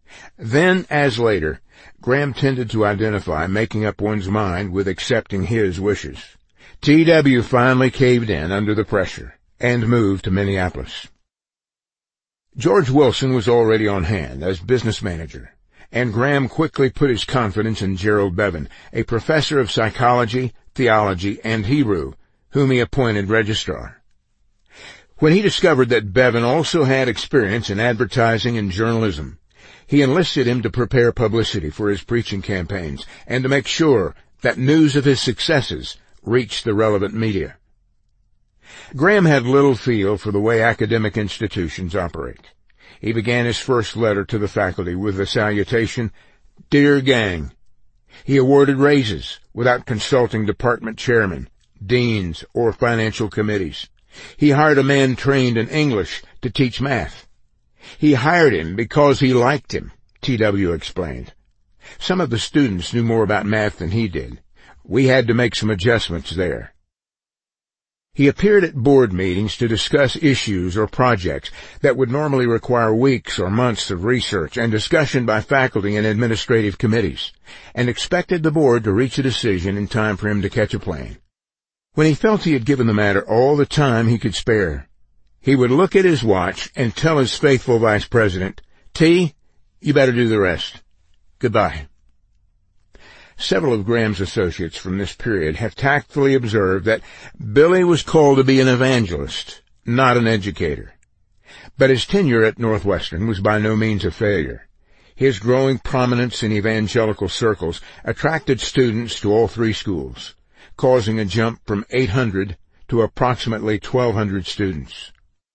Speaker 1: Then, as later, Graham tended to identify making up one's mind with accepting his wishes. T.W. finally caved in under the pressure and moved to Minneapolis. George Wilson was already on hand as business manager, and Graham quickly put his confidence in Gerald Bevan, a professor of psychology, theology, and Hebrew, whom he appointed registrar. When he discovered that Bevan also had experience in advertising and journalism, he enlisted him to prepare publicity for his preaching campaigns and to make sure that news of his successes reached the relevant media. Graham had little feel for the way academic institutions operate. He began his first letter to the faculty with the salutation, "Dear Gang." He awarded raises without consulting department chairmen, deans, or financial committees. He hired a man trained in English to teach math. He hired him because he liked him, T.W. explained. Some of the students knew more about math than he did. We had to make some adjustments there. He appeared at board meetings to discuss issues or projects that would normally require weeks or months of research and discussion by faculty and administrative committees, and expected the board to reach a decision in time for him to catch a plane. When he felt he had given the matter all the time he could spare, he would look at his watch and tell his faithful vice president, "T, you better do the rest. Goodbye." Several of Graham's associates from this period have tactfully observed that Billy was called to be an evangelist, not an educator. But his tenure at Northwestern was by no means a failure. His growing prominence in evangelical circles attracted students to all three schools, causing a jump from 800 to approximately 1,200 students.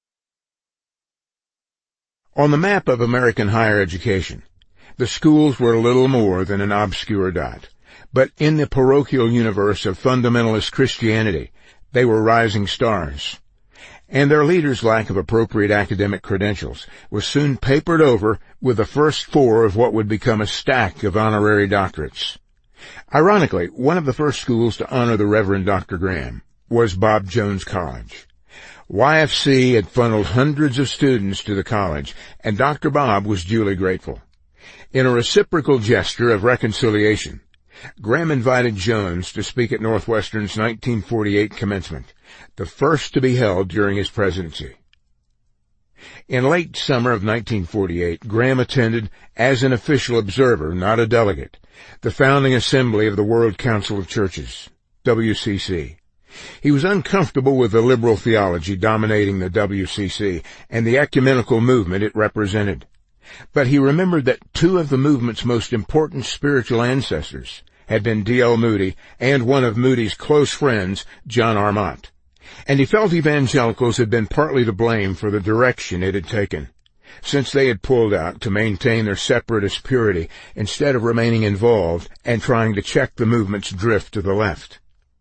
Speaker 1: On the map of American higher education, the schools were little more than an obscure dot, but in the parochial universe of fundamentalist Christianity, they were rising stars. And their leaders' lack of appropriate academic credentials was soon papered over with the first four of what would become a stack of honorary doctorates. Ironically, one of the first schools to honor the Reverend Dr. Graham was Bob Jones College. YFC had funneled hundreds of students to the college, and Dr. Bob was duly grateful. In a reciprocal gesture of reconciliation, Graham invited Jones to speak at Northwestern's 1948 commencement, the first to be held during his presidency. In late summer of 1948, Graham attended as an official observer, not a delegate, the founding assembly of the World Council of Churches, WCC. He was uncomfortable with the liberal theology dominating the WCC and the ecumenical movement it represented. But he remembered that two of the movement's most important spiritual ancestors had been D.L. Moody and one of Moody's close friends, John R. Mott, and he felt evangelicals had been partly to blame for the direction it had taken, since they had pulled out to maintain their separatist purity instead of remaining involved and trying to check the movement's drift to the left.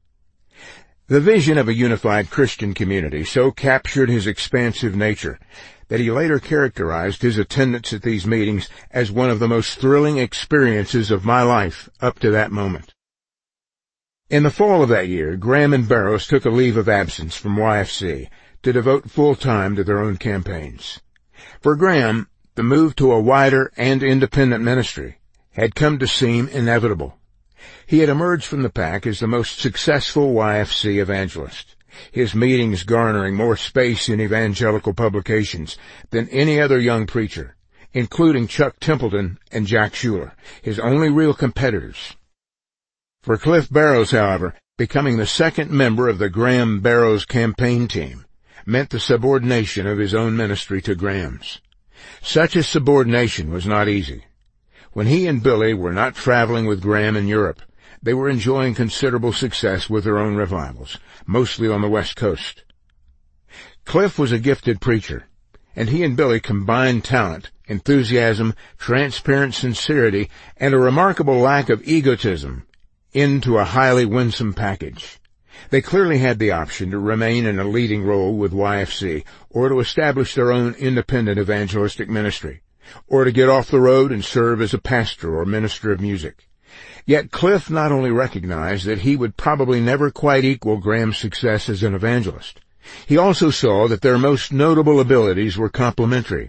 Speaker 1: The vision of a unified Christian community so captured his expansive nature that he later characterized his attendance at these meetings as one of the most thrilling experiences of my life up to that moment. In the fall of that year, Graham and Barrows took a leave of absence from YFC to devote full time to their own campaigns. For Graham, the move to a wider and independent ministry had come to seem inevitable. He had emerged from the pack as the most successful YFC evangelist, his meetings garnering more space in evangelical publications than any other young preacher, including Chuck Templeton and Jack Shuler, his only real competitors. For Cliff Barrows, however, becoming the second member of the Graham-Barrows campaign team meant the subordination of his own ministry to Graham's. Such a subordination was not easy. When he and Billy were not traveling with Graham in Europe, they were enjoying considerable success with their own revivals, mostly on the West Coast. Cliff was a gifted preacher, and he and Billy combined talent, enthusiasm, transparent sincerity, and a remarkable lack of egotism into a highly winsome package. They clearly had the option to remain in a leading role with YFC, or to establish their own independent evangelistic ministry, or to get off the road and serve as a pastor or minister of music. Yet Cliff not only recognized that he would probably never quite equal Graham's success as an evangelist, he also saw that their most notable abilities were complementary,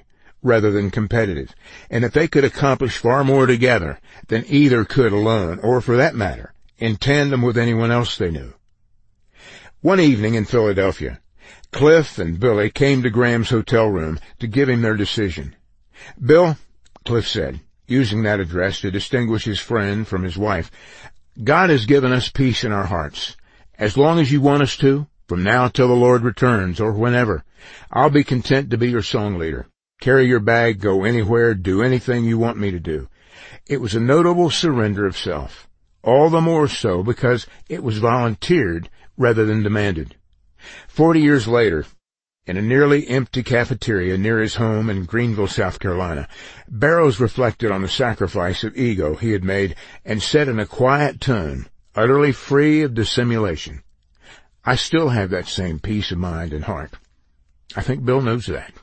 Speaker 1: rather than competitive, and that they could accomplish far more together than either could alone, or for that matter, in tandem with anyone else they knew. One evening in Philadelphia, Cliff and Billy came to Graham's hotel room to give him their decision. "Bill," Cliff said, using that address to distinguish his friend from his wife, "God has given us peace in our hearts. As long as you want us to, from now till the Lord returns, or whenever, I'll be content to be your song leader. Carry your bag, go anywhere, do anything you want me to do." It was a notable surrender of self, all the more so because it was volunteered rather than demanded. 40 years later, in a nearly empty cafeteria near his home in Greenville, South Carolina, Barrows reflected on the sacrifice of ego he had made and said in a quiet tone, utterly free of dissimulation, "I still have that same peace of mind and heart." I think Bill knows that.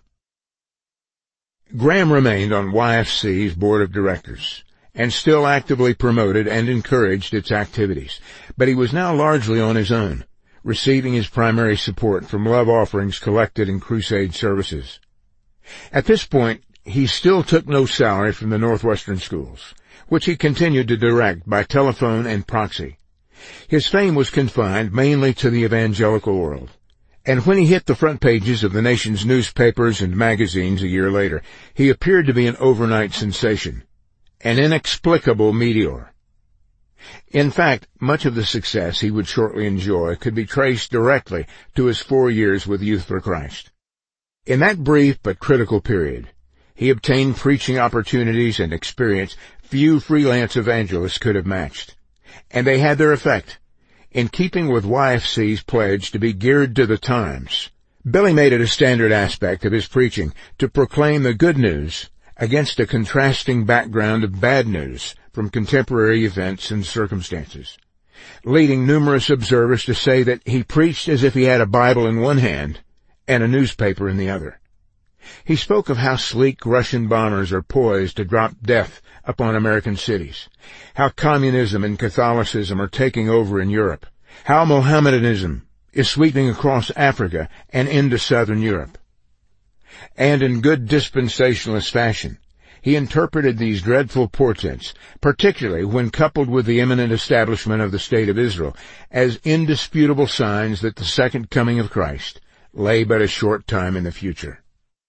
Speaker 1: Graham remained on YFC's board of directors and still actively promoted and encouraged its activities, but he was now largely on his own, receiving his primary support from love offerings collected in crusade services. At this point, he still took no salary from the Northwestern schools, which he continued to direct by telephone and proxy. His fame was confined mainly to the evangelical world, and when he hit the front pages of the nation's newspapers and magazines a year later, he appeared to be an overnight sensation, an inexplicable meteor. In fact, much of the success he would shortly enjoy could be traced directly to his 4 years with Youth for Christ. In that brief but critical period, he obtained preaching opportunities and experience few freelance evangelists could have matched, and they had their effect. In keeping with YFC's pledge to be geared to the times, Billy made it a standard aspect of his preaching to proclaim the good news against a contrasting background of bad news from contemporary events and circumstances, leading numerous observers to say that he preached as if he had a Bible in one hand and a newspaper in the other. He spoke of how sleek Russian bombers are poised to drop death upon American cities, how communism and Catholicism are taking over in Europe, how Mohammedanism is sweeping across Africa and into southern Europe. And in good dispensationalist fashion, he interpreted these dreadful portents, particularly when coupled with the imminent establishment of the State of Israel, as indisputable signs that the second coming of Christ lay but a short time in the future.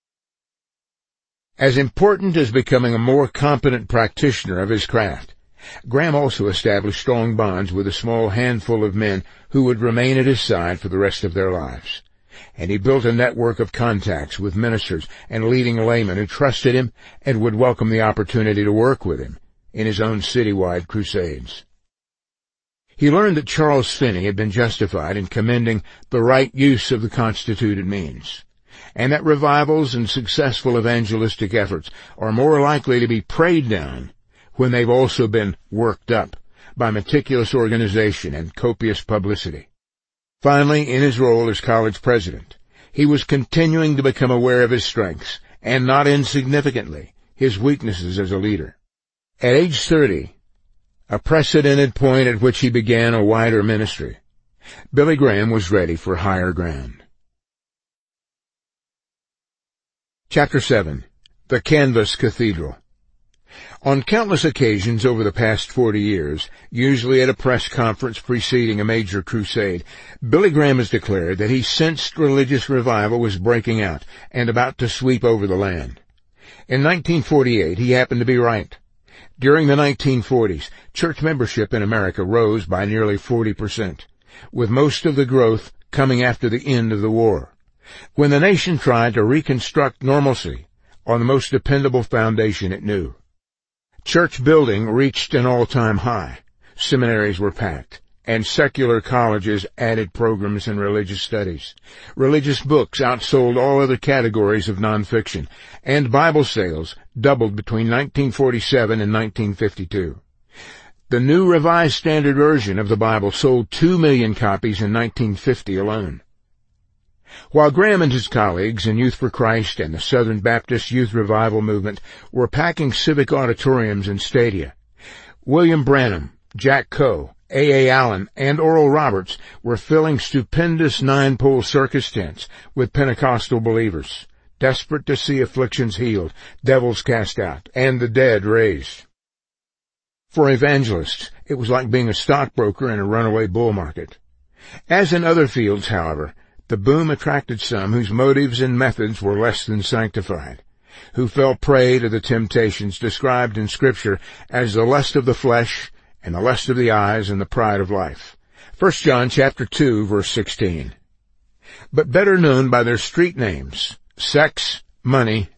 Speaker 1: As important as becoming a more competent practitioner of his craft, Graham also established strong bonds with a small handful of men who would remain at his side for the rest of their lives. And he built a network of contacts with ministers and leading laymen who trusted him and would welcome the opportunity to work with him in his own citywide crusades. He learned that Charles Finney had been justified in commending the right use of the constituted means, and that revivals and successful evangelistic efforts are more likely to be prayed down when they've also been worked up by meticulous organization and copious publicity. Finally, in his role as college president, he was continuing to become aware of his strengths, and not insignificantly, his weaknesses as a leader. At age 30, a precedented point at which he began a wider ministry, Billy Graham was ready for higher ground. Chapter 7. The Canvas Cathedral. On countless occasions over the past 40 years, usually at a press conference preceding a major crusade, Billy Graham has declared that he sensed religious revival was breaking out and about to sweep over the land. In 1948, he happened to be right. During the 1940s, church membership in America rose by nearly 40%, with most of the growth coming after the end of the war, when the nation tried to reconstruct normalcy on the most dependable foundation it knew. Church building reached an all-time high, seminaries were packed, and secular colleges added programs in religious studies. Religious books outsold all other categories of nonfiction, and Bible sales doubled between 1947 and 1952. The New Revised Standard Version of the Bible sold 2 million copies in 1950 alone. While Graham and his colleagues in Youth for Christ and the Southern Baptist Youth Revival Movement were packing civic auditoriums and stadia, William Branham, Jack Coe, A. Allen, and Oral Roberts were filling stupendous 9-pole circus tents with Pentecostal believers, desperate to see afflictions healed, devils cast out, and the dead raised. For evangelists, it was like being a stockbroker in a runaway bull market. As in other fields, however, the boom attracted some whose motives and methods were less than sanctified, who fell prey to the temptations described in Scripture as the lust of the flesh and the lust of the eyes and the pride of life. 1 John chapter 2, verse 16. But better known by their street names, sex, money,